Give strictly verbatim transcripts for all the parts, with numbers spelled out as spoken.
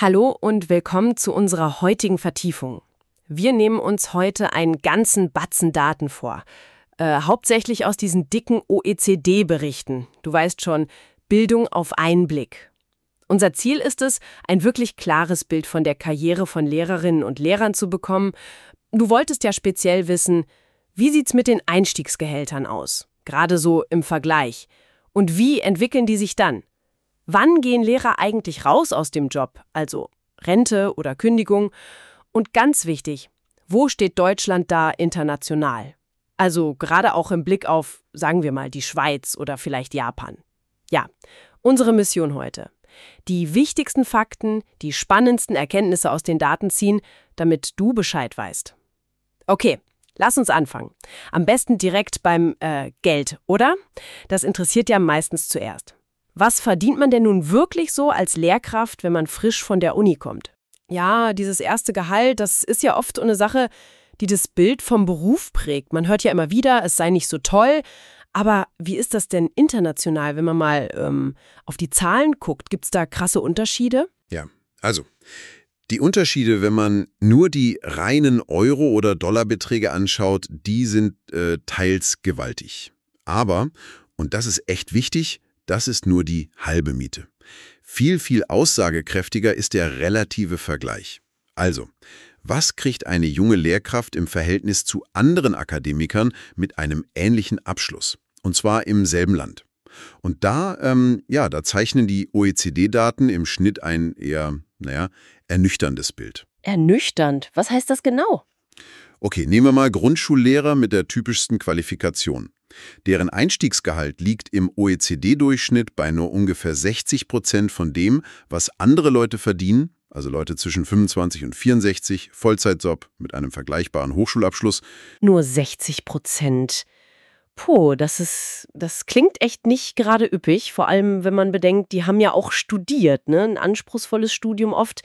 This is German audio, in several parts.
Hallo und willkommen zu unserer heutigen Vertiefung. Wir nehmen uns heute einen ganzen Batzen Daten vor, äh, hauptsächlich aus diesen dicken O E C D-Berichten. Du weißt schon, Bildung auf einen Blick. Unser Ziel ist es, ein wirklich klares Bild von der Karriere von Lehrerinnen und Lehrern zu bekommen. Du wolltest ja speziell wissen, wie sieht's mit den Einstiegsgehältern aus? Gerade so im Vergleich. Und wie entwickeln die sich dann? Wann gehen Lehrer eigentlich raus aus dem Job, also Rente oder Kündigung? Und ganz wichtig, wo steht Deutschland da international? Also gerade auch im Blick auf, sagen wir mal, die Schweiz oder vielleicht Japan. Ja, unsere Mission heute. Die wichtigsten Fakten, die spannendsten Erkenntnisse aus den Daten ziehen, damit du Bescheid weißt. Okay, lass uns anfangen. Am besten direkt beim äh, Geld, oder? Das interessiert ja meistens zuerst. Was verdient man denn nun wirklich so als Lehrkraft, wenn man frisch von der Uni kommt? Ja, dieses erste Gehalt, das ist ja oft eine Sache, die das Bild vom Beruf prägt. Man hört ja immer wieder, es sei nicht so toll. Aber wie ist das denn international, wenn man mal ähm, auf die Zahlen guckt? Gibt es da krasse Unterschiede? Ja, also die Unterschiede, wenn man nur die reinen Euro- oder Dollarbeträge anschaut, die sind äh, teils gewaltig. Aber, und das ist echt wichtig, das ist nur die halbe Miete. Viel, viel aussagekräftiger ist der relative Vergleich. Also, was kriegt eine junge Lehrkraft im Verhältnis zu anderen Akademikern mit einem ähnlichen Abschluss? Und zwar im selben Land. Und da, ähm, ja, da zeichnen die O E C D-Daten im Schnitt ein eher, naja, ernüchterndes Bild. Ernüchternd? Was heißt das genau? Okay, nehmen wir mal Grundschullehrer mit der typischsten Qualifikation. Deren Einstiegsgehalt liegt im O E C D-Durchschnitt bei nur ungefähr sechzig Prozent von dem, was andere Leute verdienen, also Leute zwischen fünfundzwanzig und vierundsechzig, Vollzeitjob mit einem vergleichbaren Hochschulabschluss. Nur sechzig Prozent. Puh, das ist, das klingt echt nicht gerade üppig, vor allem wenn man bedenkt, die haben ja auch studiert, ne? Ein anspruchsvolles Studium oft.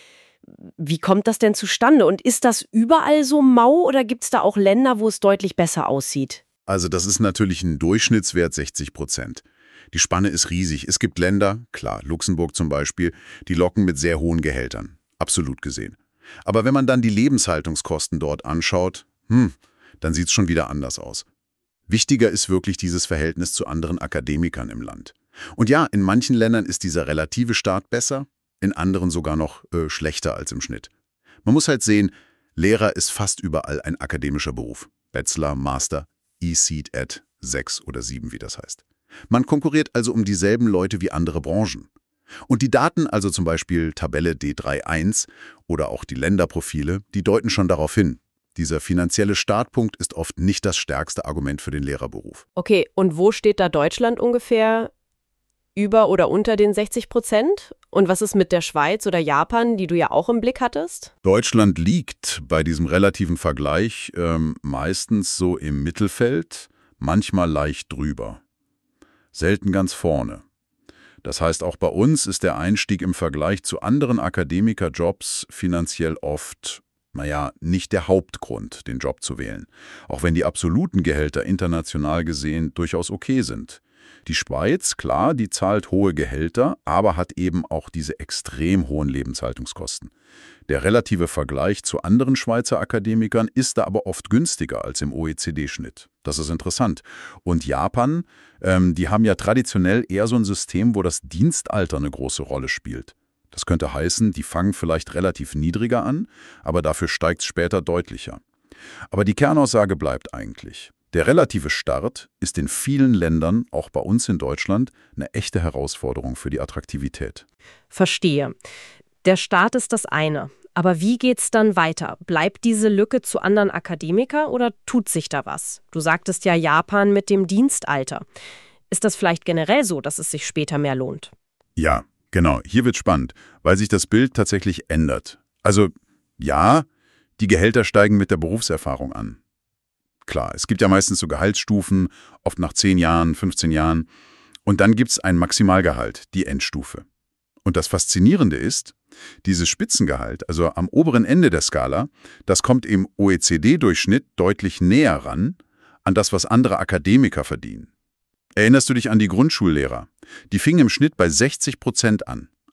Wie kommt das denn zustande? Und ist das überall so mau oder gibt es da auch Länder, wo es deutlich besser aussieht? Also das ist natürlich ein Durchschnittswert sechzig Prozent. Die Spanne ist riesig. Es gibt Länder, klar, Luxemburg zum Beispiel, die locken mit sehr hohen Gehältern. Absolut gesehen. Aber wenn man dann die Lebenshaltungskosten dort anschaut, hm, dann sieht es schon wieder anders aus. Wichtiger ist wirklich dieses Verhältnis zu anderen Akademikern im Land. Und ja, in manchen Ländern ist dieser relative Staat besser, in anderen sogar noch äh, schlechter als im Schnitt. Man muss halt sehen, Lehrer ist fast überall ein akademischer Beruf. Bachelor, Master, E C E T sechs oder sieben, wie das heißt. Man konkurriert also um dieselben Leute wie andere Branchen. Und die Daten, also zum Beispiel Tabelle D drei Punkt eins oder auch die Länderprofile, die deuten schon darauf hin. Dieser finanzielle Startpunkt ist oft nicht das stärkste Argument für den Lehrerberuf. Okay, und wo steht da Deutschland ungefähr? Über oder unter den sechzig Prozent? Und was ist mit der Schweiz oder Japan, die du ja auch im Blick hattest? Deutschland liegt bei diesem relativen Vergleich ähm, meistens so im Mittelfeld, manchmal leicht drüber. Selten ganz vorne. Das heißt, auch bei uns ist der Einstieg im Vergleich zu anderen Akademikerjobs finanziell oft, naja, nicht der Hauptgrund, den Job zu wählen. Auch wenn die absoluten Gehälter international gesehen durchaus okay sind. Die Schweiz, klar, die zahlt hohe Gehälter, aber hat eben auch diese extrem hohen Lebenshaltungskosten. Der relative Vergleich zu anderen Schweizer Akademikern ist da aber oft günstiger als im O E C D-Schnitt. Das ist interessant. Und Japan, ähm, die haben ja traditionell eher so ein System, wo das Dienstalter eine große Rolle spielt. Das könnte heißen, die fangen vielleicht relativ niedriger an, aber dafür steigt es später deutlicher. Aber die Kernaussage bleibt eigentlich. Der relative Start ist in vielen Ländern, auch bei uns in Deutschland, eine echte Herausforderung für die Attraktivität. Verstehe. Der Start ist das eine. Aber wie geht's dann weiter? Bleibt diese Lücke zu anderen Akademikern oder tut sich da was? Du sagtest ja Japan mit dem Dienstalter. Ist das vielleicht generell so, dass es sich später mehr lohnt? Ja, genau. Hier wird spannend, weil sich das Bild tatsächlich ändert. Also ja, die Gehälter steigen mit der Berufserfahrung an. Klar, es gibt ja meistens so Gehaltsstufen, oft nach zehn Jahren, fünfzehn Jahren. Und dann gibt es ein Maximalgehalt, die Endstufe. Und das Faszinierende ist, dieses Spitzengehalt, also am oberen Ende der Skala, das kommt im O E C D-Durchschnitt deutlich näher ran an das, was andere Akademiker verdienen. Erinnerst du dich an die Grundschullehrer? Die fingen im Schnitt bei sechzig Prozent an.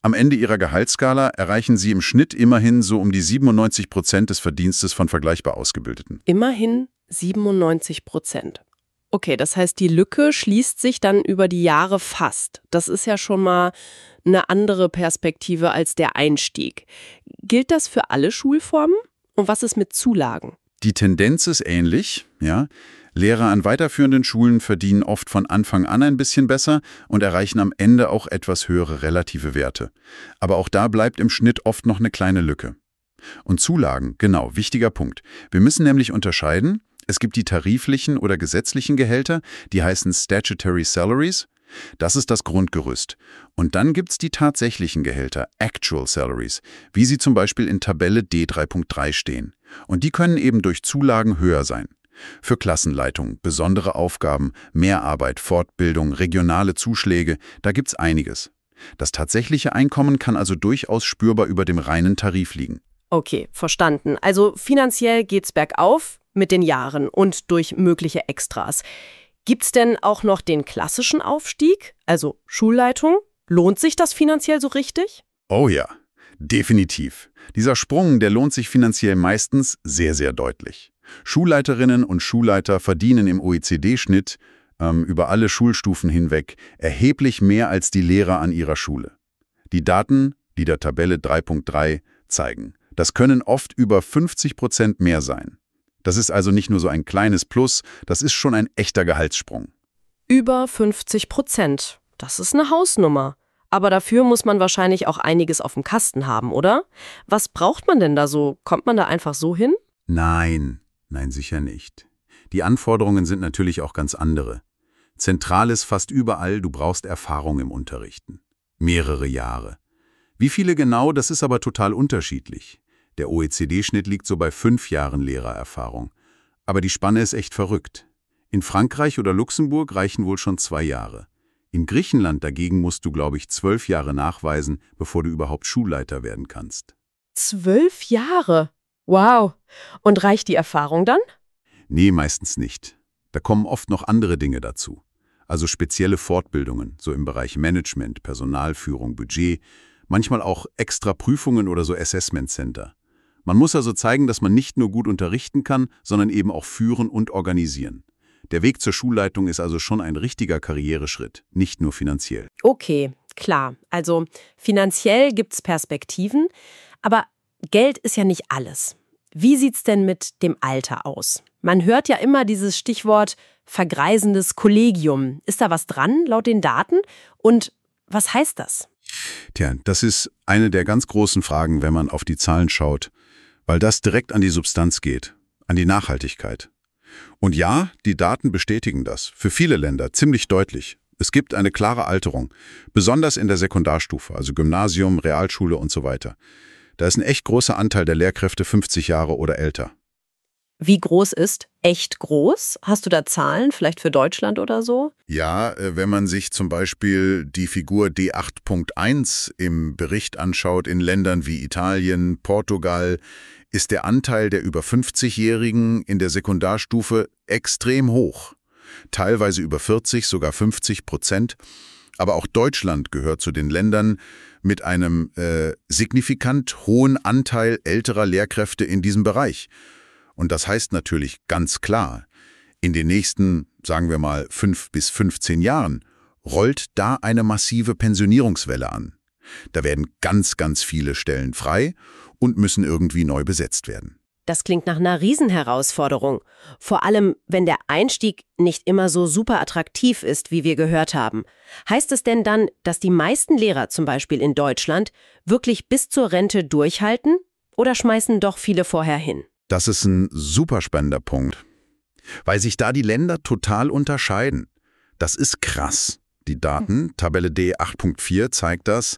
Am Ende ihrer Gehaltsskala erreichen sie im Schnitt immerhin so um die siebenundneunzig Prozent des Verdienstes von vergleichbar Ausgebildeten. Immerhin siebenundneunzig Prozent. Okay, das heißt, die Lücke schließt sich dann über die Jahre fast. Das ist ja schon mal eine andere Perspektive als der Einstieg. Gilt das für alle Schulformen? Und was ist mit Zulagen? Die Tendenz ist ähnlich, ja. Lehrer an weiterführenden Schulen verdienen oft von Anfang an ein bisschen besser und erreichen am Ende auch etwas höhere relative Werte. Aber auch da bleibt im Schnitt oft noch eine kleine Lücke. Und Zulagen, genau, wichtiger Punkt. Wir müssen nämlich unterscheiden, es gibt die tariflichen oder gesetzlichen Gehälter, die heißen Statutory Salaries. Das ist das Grundgerüst. Und dann gibt's die tatsächlichen Gehälter, Actual Salaries, wie sie zum Beispiel in Tabelle D drei Punkt drei stehen. Und die können eben durch Zulagen höher sein. Für Klassenleitung, besondere Aufgaben, Mehrarbeit, Fortbildung, regionale Zuschläge, da gibt's einiges. Das tatsächliche Einkommen kann also durchaus spürbar über dem reinen Tarif liegen. Okay, verstanden. Also finanziell geht's bergauf mit den Jahren und durch mögliche Extras. Gibt's denn auch noch den klassischen Aufstieg, also Schulleitung? Lohnt sich das finanziell so richtig? Oh ja, definitiv. Dieser Sprung, der lohnt sich finanziell meistens sehr, sehr deutlich. Schulleiterinnen und Schulleiter verdienen im O E C D-Schnitt ähm, über alle Schulstufen hinweg erheblich mehr als die Lehrer an ihrer Schule. Die Daten, die der Tabelle drei Punkt drei zeigen, das können oft über fünfzig Prozent mehr sein. Das ist also nicht nur so ein kleines Plus, das ist schon ein echter Gehaltssprung. Über fünfzig Prozent. Das ist eine Hausnummer. Aber dafür muss man wahrscheinlich auch einiges auf dem Kasten haben, oder? Was braucht man denn da so? Kommt man da einfach so hin? Nein, nein, sicher nicht. Die Anforderungen sind natürlich auch ganz andere. Zentral ist fast überall, du brauchst Erfahrung im Unterrichten. Mehrere Jahre. Wie viele genau, das ist aber total unterschiedlich. Der O E C D-Schnitt liegt so bei fünf Jahren Lehrererfahrung. Aber die Spanne ist echt verrückt. In Frankreich oder Luxemburg reichen wohl schon zwei Jahre. In Griechenland dagegen musst du, glaube ich, zwölf Jahre nachweisen, bevor du überhaupt Schulleiter werden kannst. Zwölf Jahre? Wow. Und reicht die Erfahrung dann? Nee, meistens nicht. Da kommen oft noch andere Dinge dazu. Also spezielle Fortbildungen, so im Bereich Management, Personalführung, Budget, manchmal auch extra Prüfungen oder so Assessment Center. Man muss also zeigen, dass man nicht nur gut unterrichten kann, sondern eben auch führen und organisieren. Der Weg zur Schulleitung ist also schon ein richtiger Karriereschritt, nicht nur finanziell. Okay, klar. Also finanziell gibt's Perspektiven, aber Geld ist ja nicht alles. Wie sieht's denn mit dem Alter aus? Man hört ja immer dieses Stichwort vergreisendes Kollegium. Ist da was dran, laut den Daten? Und was heißt das? Tja, das ist eine der ganz großen Fragen, wenn man auf die Zahlen schaut, weil das direkt an die Substanz geht, an die Nachhaltigkeit. Und ja, die Daten bestätigen das, für viele Länder ziemlich deutlich. Es gibt eine klare Alterung, besonders in der Sekundarstufe, also Gymnasium, Realschule und so weiter. Da ist ein echt großer Anteil der Lehrkräfte fünfzig Jahre oder älter. Wie groß ist echt groß? Hast du da Zahlen, vielleicht für Deutschland oder so? Ja, wenn man sich zum Beispiel die Figur D acht Punkt eins im Bericht anschaut, in Ländern wie Italien, Portugal, ist der Anteil der über fünfzigjährigen in der Sekundarstufe extrem hoch. Teilweise über vierzig, sogar fünfzig Prozent. Aber auch Deutschland gehört zu den Ländern mit einem äh, signifikant hohen Anteil älterer Lehrkräfte in diesem Bereich. Und das heißt natürlich ganz klar, in den nächsten, sagen wir mal, fünf bis fünfzehn Jahren rollt da eine massive Pensionierungswelle an. Da werden ganz, ganz viele Stellen frei und müssen irgendwie neu besetzt werden. Das klingt nach einer Riesenherausforderung. Vor allem, wenn der Einstieg nicht immer so super attraktiv ist, wie wir gehört haben. Heißt es denn dann, dass die meisten Lehrer zum Beispiel in Deutschland wirklich bis zur Rente durchhalten oder schmeißen doch viele vorher hin? Das ist ein super spannender Punkt, weil sich da die Länder total unterscheiden. Das ist krass. Die Daten, Tabelle D acht Punkt vier zeigt das,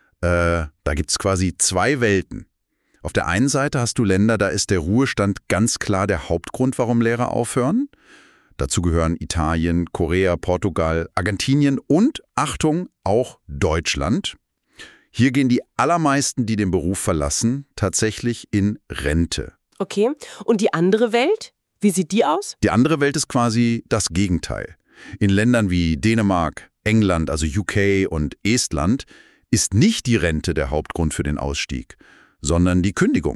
äh, da gibt es quasi zwei Welten. Auf der einen Seite hast du Länder, da ist der Ruhestand ganz klar der Hauptgrund, warum Lehrer aufhören. Dazu gehören Italien, Korea, Portugal, Argentinien und, Achtung, auch Deutschland. Hier gehen die allermeisten, die den Beruf verlassen, tatsächlich in Rente. Okay, und die andere Welt? Wie sieht die aus? Die andere Welt ist quasi das Gegenteil. In Ländern wie Dänemark, England, also U K und Estland, ist nicht die Rente der Hauptgrund für den Ausstieg, sondern die Kündigung.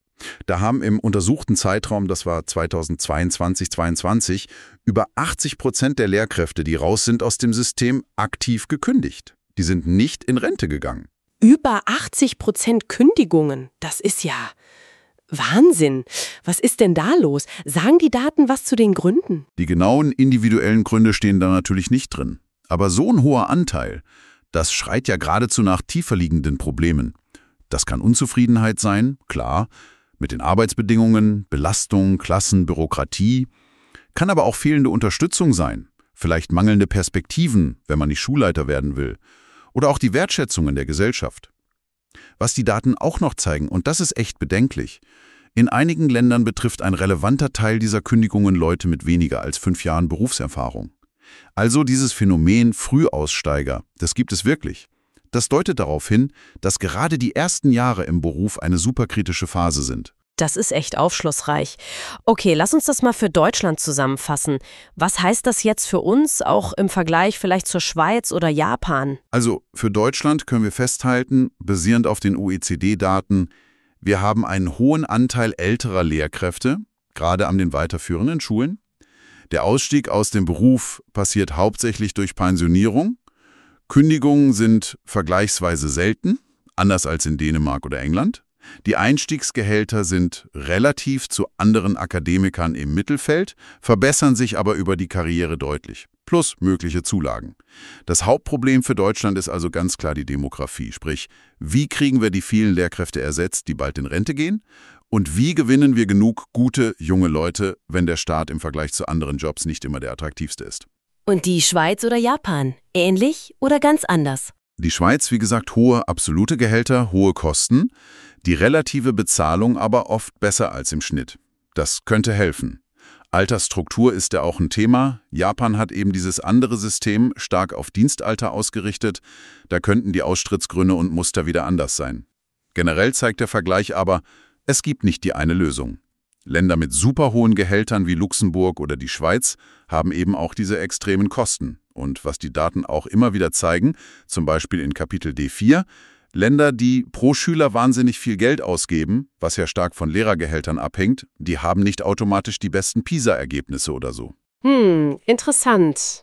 Da haben im untersuchten Zeitraum, das war zweitausendzweiundzwanzig zweiundzwanzig, über achtzig Prozent der Lehrkräfte, die raus sind aus dem System, aktiv gekündigt. Die sind nicht in Rente gegangen. Über achtzig Prozent Kündigungen, das ist ja Wahnsinn. Was ist denn da los? Sagen die Daten was zu den Gründen? Die genauen individuellen Gründe stehen da natürlich nicht drin. Aber so ein hoher Anteil, das schreit ja geradezu nach tiefer liegenden Problemen. Das kann Unzufriedenheit sein, klar, mit den Arbeitsbedingungen, Belastung, Klassen, Bürokratie. Kann aber auch fehlende Unterstützung sein, vielleicht mangelnde Perspektiven, wenn man nicht Schulleiter werden will. Oder auch die Wertschätzung in der Gesellschaft. Was die Daten auch noch zeigen, und das ist echt bedenklich, in einigen Ländern betrifft ein relevanter Teil dieser Kündigungen Leute mit weniger als fünf Jahren Berufserfahrung. Also dieses Phänomen Frühaussteiger, das gibt es wirklich. Das deutet darauf hin, dass gerade die ersten Jahre im Beruf eine superkritische Phase sind. Das ist echt aufschlussreich. Okay, lass uns das mal für Deutschland zusammenfassen. Was heißt das jetzt für uns, auch im Vergleich vielleicht zur Schweiz oder Japan? Also für Deutschland können wir festhalten, basierend auf den O E C D-Daten, wir haben einen hohen Anteil älterer Lehrkräfte, gerade an den weiterführenden Schulen. Der Ausstieg aus dem Beruf passiert hauptsächlich durch Pensionierung. Kündigungen sind vergleichsweise selten, anders als in Dänemark oder England. Die Einstiegsgehälter sind relativ zu anderen Akademikern im Mittelfeld, verbessern sich aber über die Karriere deutlich, plus mögliche Zulagen. Das Hauptproblem für Deutschland ist also ganz klar die Demografie, sprich, wie kriegen wir die vielen Lehrkräfte ersetzt, die bald in Rente gehen? Und wie gewinnen wir genug gute, junge Leute, wenn der Staat im Vergleich zu anderen Jobs nicht immer der attraktivste ist? Und die Schweiz oder Japan? Ähnlich oder ganz anders? Die Schweiz, wie gesagt, hohe absolute Gehälter, hohe Kosten, die relative Bezahlung aber oft besser als im Schnitt. Das könnte helfen. Altersstruktur ist ja auch ein Thema. Japan hat eben dieses andere System stark auf Dienstalter ausgerichtet. Da könnten die Austrittsgründe und Muster wieder anders sein. Generell zeigt der Vergleich aber, es gibt nicht die eine Lösung. Länder mit super hohen Gehältern wie Luxemburg oder die Schweiz haben eben auch diese extremen Kosten. Und was die Daten auch immer wieder zeigen, zum Beispiel in Kapitel D vier, Länder, die pro Schüler wahnsinnig viel Geld ausgeben, was ja stark von Lehrergehältern abhängt, die haben nicht automatisch die besten PISA-Ergebnisse oder so. Hm, interessant.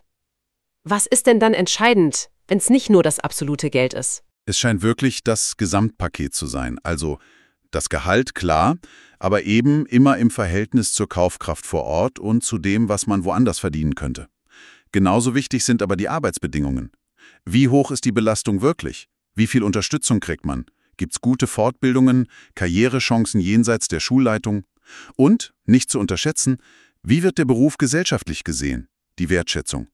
Was ist denn dann entscheidend, wenn es nicht nur das absolute Geld ist? Es scheint wirklich das Gesamtpaket zu sein, also das Gehalt, klar, aber eben immer im Verhältnis zur Kaufkraft vor Ort und zu dem, was man woanders verdienen könnte. Genauso wichtig sind aber die Arbeitsbedingungen. Wie hoch ist die Belastung wirklich? Wie viel Unterstützung kriegt man? Gibt's gute Fortbildungen, Karrierechancen jenseits der Schulleitung? Und, nicht zu unterschätzen, wie wird der Beruf gesellschaftlich gesehen? Die Wertschätzung.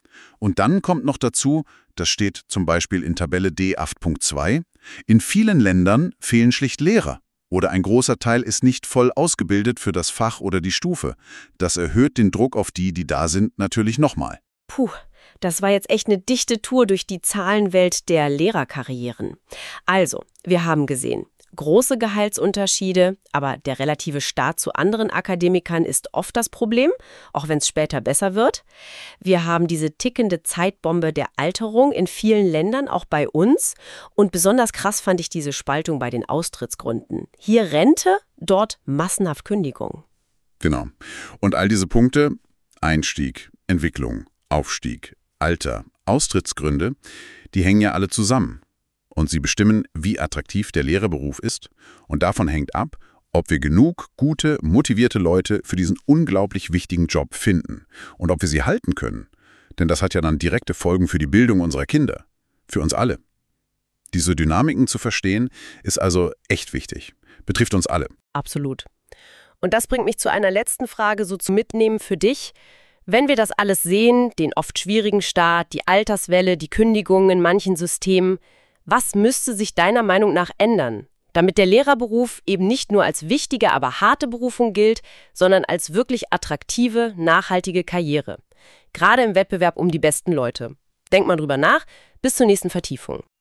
Und dann kommt noch dazu, das steht zum Beispiel in Tabelle D acht Punkt zwei, in vielen Ländern fehlen schlicht Lehrer. Oder ein großer Teil ist nicht voll ausgebildet für das Fach oder die Stufe. Das erhöht den Druck auf die, die da sind, natürlich nochmal. Puh, das war jetzt echt eine dichte Tour durch die Zahlenwelt der Lehrerkarrieren. Also, wir haben gesehen, große Gehaltsunterschiede, aber der relative Start zu anderen Akademikern ist oft das Problem, auch wenn es später besser wird. Wir haben diese tickende Zeitbombe der Alterung in vielen Ländern, auch bei uns. Und besonders krass fand ich diese Spaltung bei den Austrittsgründen. Hier Rente, dort massenhaft Kündigung. Genau. Und all diese Punkte, Einstieg, Entwicklung, Aufstieg, Alter, Austrittsgründe, die hängen ja alle zusammen. Und sie bestimmen, wie attraktiv der Lehrerberuf ist. Und davon hängt ab, ob wir genug gute, motivierte Leute für diesen unglaublich wichtigen Job finden. Und ob wir sie halten können. Denn das hat ja dann direkte Folgen für die Bildung unserer Kinder. Für uns alle. Diese Dynamiken zu verstehen, ist also echt wichtig. Betrifft uns alle. Absolut. Und das bringt mich zu einer letzten Frage, so zum Mitnehmen für dich. Wenn wir das alles sehen, den oft schwierigen Start, die Alterswelle, die Kündigungen in manchen Systemen, was müsste sich deiner Meinung nach ändern, damit der Lehrerberuf eben nicht nur als wichtige, aber harte Berufung gilt, sondern als wirklich attraktive, nachhaltige Karriere? Gerade im Wettbewerb um die besten Leute. Denk mal drüber nach. Bis zur nächsten Vertiefung.